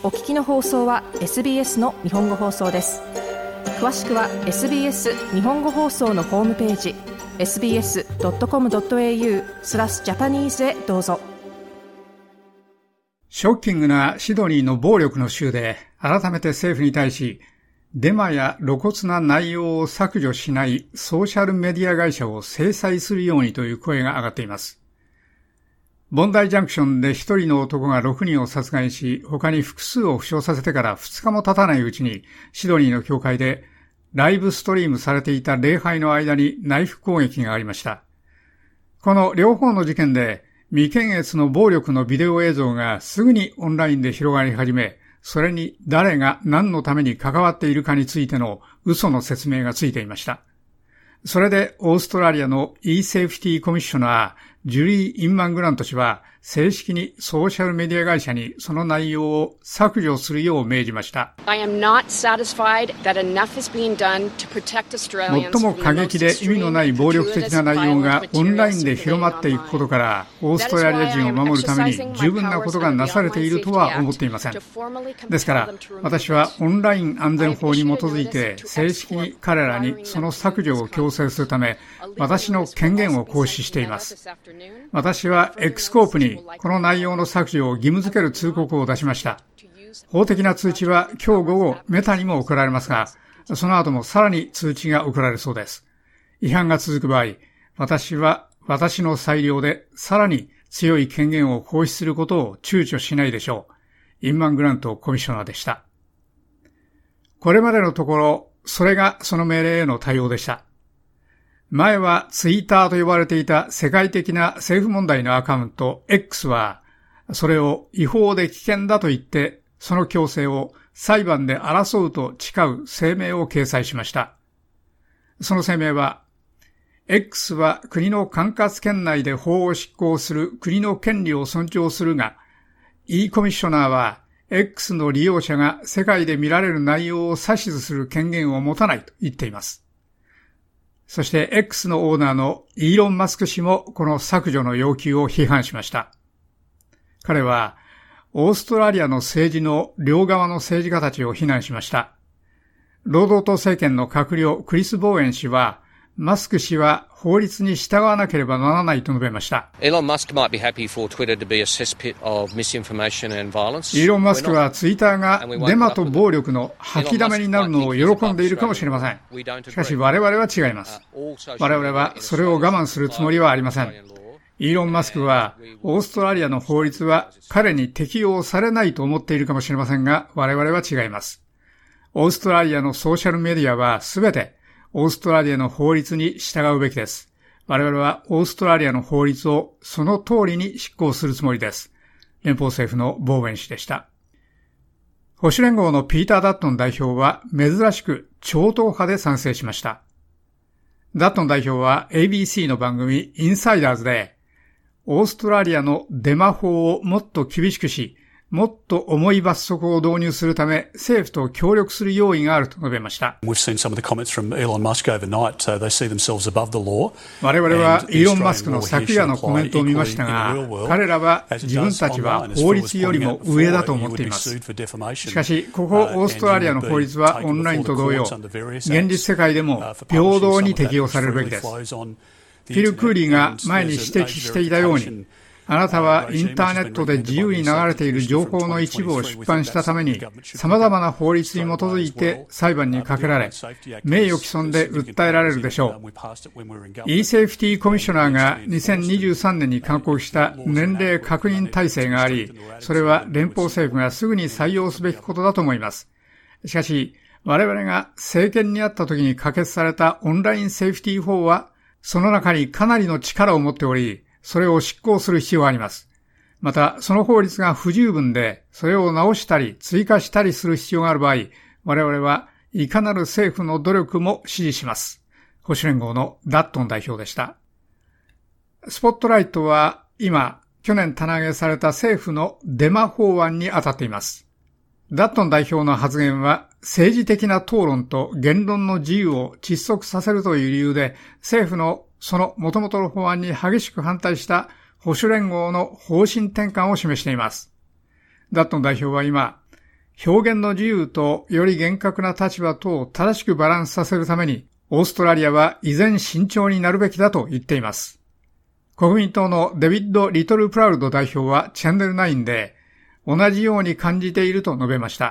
お聞きの放送は SBS の日本語放送です。詳しくは SBS 日本語放送のホームページ sbs.com.au/Japanese へどうぞ。 ショッキングなシドニーの暴力の州で、改めて政府に対し、デマや露骨な内容を削除しないソーシャルメディア会社を制裁するようにという声が上がっています。ボンダイジャンクションで一人の男が6人を殺害し、他に複数を負傷させてから2日も経たないうちに、シドニーの教会でライブストリームされていた礼拝の間にナイフ攻撃がありました。この両方の事件で、未検閲の暴力のビデオ映像がすぐにオンラインで広がり始め、それに誰が何のために関わっているかについての嘘の説明がついていました。それでオーストラリアの e-Safety コミッショナー、ジュリー・インマン・グラント氏は正式にソーシャルメディア会社にその内容を削除するよう命じました。最も過激で意味のない暴力的な内容がオンラインで広まっていくことから、オーストラリア人を守るために十分なことがなされているとは思っていません。ですから、私はオンライン安全法に基づいて正式に彼らにその削除を強制するため、私の権限を行使しています。私は X コープにこの内容の削除を義務付ける通告を出しました。法的な通知は今日午後メタにも送られますが、その後もさらに通知が送られそうです。違反が続く場合、私は私の裁量でさらに強い権限を行使することを躊躇しないでしょう。インマン・グラントコミッショナーでした。これまでのところ、それがその命令への対応でした。前はツイッターと呼ばれていた世界的な政府問題のアカウント X は、それを違法で危険だと言って、その強制を裁判で争うと誓う声明を掲載しました。その声明は、X は国の管轄権内で法を執行する国の権利を尊重するが、E コミッショナーは X の利用者が世界で見られる内容を指図する権限を持たないと言っています。そして X のオーナーのイーロン・マスク氏もこの削除の要求を批判しました。彼はオーストラリアの政治の両側の政治家たちを非難しました。労働党政権の閣僚クリス・ボーエン氏は、マスク氏は法律に従わなければならないと述べました。イーロン・マスクはツイッターがデマと暴力の吐きだめになるのを喜んでいるかもしれません。しかし我々は違います。我々はそれを我慢するつもりはありません。イーロン・マスクはオーストラリアの法律は彼に適用されないと思っているかもしれませんが、我々は違います。オーストラリアのソーシャルメディアはすべてオーストラリアの法律に従うべきです。我々はオーストラリアの法律をその通りに執行するつもりです。連邦政府のボーウェン氏でした。保守連合のピーター・ダットン代表は珍しく超党派で賛成しました。ダットン代表は ABC の番組インサイダーズで、オーストラリアのデマ法をもっと厳しくし、もっと重い罰則を導入するため政府と協力する用意があると述べました。我々はイーロン・マスクの昨夜のコメントを見ましたが、彼らは自分たちは法律よりも上だと思っています。しかし、ここオーストラリアの法律はオンラインと同様、現実世界でも平等に適用されるべきです。フィル・クーリーが前に指摘していたように、あなたはインターネットで自由に流れている情報の一部を出版したために、様々な法律に基づいて裁判にかけられ、名誉毀損で訴えられるでしょう。e-Safety コミッショナーが2023年に勧告した年齢確認体制があり、それは連邦政府がすぐに採用すべきことだと思います。しかし、我々が政権にあった時に可決されたオンラインセーフティー法は、その中にかなりの力を持っており、それを執行する必要があります。また、その法律が不十分で、それを直したり追加したりする必要がある場合、我々はいかなる政府の努力も支持します。保守連合のダットン代表でした。スポットライトは今、去年棚上げされた政府のデマ法案に当たっています。ダットン代表の発言は政治的な討論と言論の自由を窒息させるという理由で、政府のその元々の法案に激しく反対した保守連合の方針転換を示しています。ダットン代表は今、 表現の自由とより厳格な立場とを正しくバランスさせるために、オーストラリアは依然慎重になるべきだと言っています。国民党のデビッド・リトルプラウド代表はチャンネル9で、同じように感じていると述べました。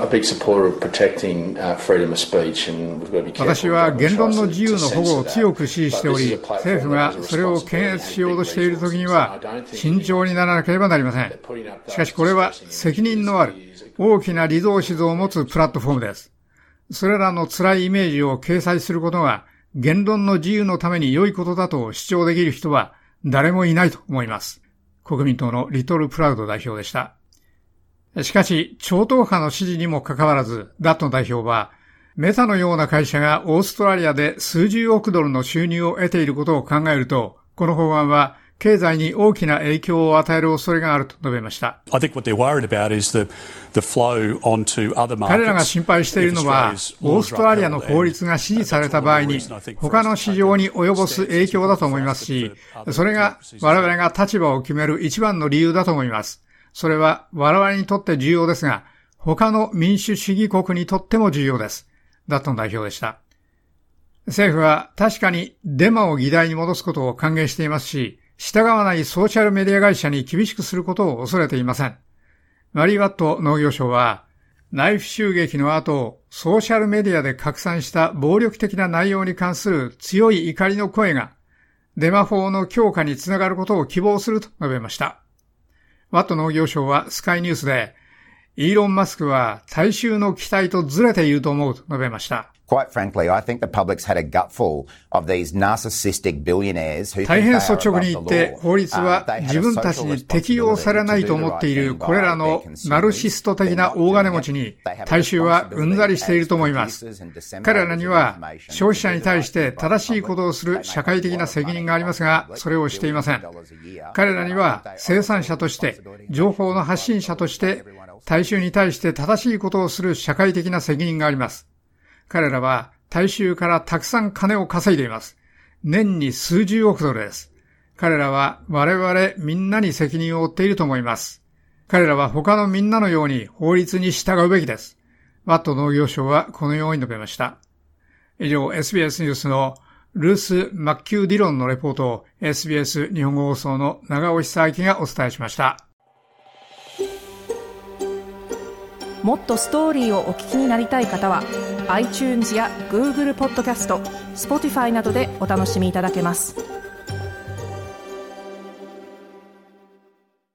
私は言論の自由の保護を強く支持しており、政府がそれを検閲しようとしているときには慎重にならなければなりません。しかしこれは責任のある大きなリソーシズを持つプラットフォームです。それらの辛いイメージを掲載することが言論の自由のために良いことだと主張できる人は誰もいないと思います。国民党のリトルプラウド代表でした。しかし、超党派の支持にもかかわらず、ダットン代表は、メタのような会社がオーストラリアで数十億ドルの収入を得ていることを考えると、この法案は経済に大きな影響を与える恐れがあると述べました。彼らが心配しているのは、オーストラリアの法律が支持された場合に、他の市場に及ぼす影響だと思いますし、それが我々が立場を決める一番の理由だと思います。それは我々にとって重要ですが、他の民主主義国にとっても重要です。ダットン代表でした。政府は確かにデマを議題に戻すことを歓迎していますし、従わないソーシャルメディア会社に厳しくすることを恐れていません。マリー・ワット農業相は、ナイフ襲撃の後、ソーシャルメディアで拡散した暴力的な内容に関する強い怒りの声が、デマ法の強化につながることを希望すると述べました。ワット農業相はスカイニュースで、イーロン・マスクは大衆の期待とずれていると思うと述べました。 Quite frankly, I think the public's had a gutful of these narcissistic billionaires who 大変率直に言って法律は自分たちに適用されないと思っているこれらのナルシスト的な大金持ちに大衆はうんざりしていると思います。彼らには消費者に対して正しいことをする社会的な責任がありますが、それをしていません。彼らには生産者として情報の発信者として大衆に対して正しいことをする社会的な責任があります。彼らは大衆からたくさん金を稼いでいます。年に数十億ドルです。彼らは我々みんなに責任を負っていると思います。彼らは他のみんなのように法律に従うべきです。ワット農業相はこのように述べました。以上、SBS ニュースのルース・マッキュー・ディロンのレポートを SBS 日本語放送の長尾久明がお伝えしました。 もっとストーリーをお聞きになりたい方は iTunes や Google ポッドキャスト、Spotify などでお楽しみいただけます。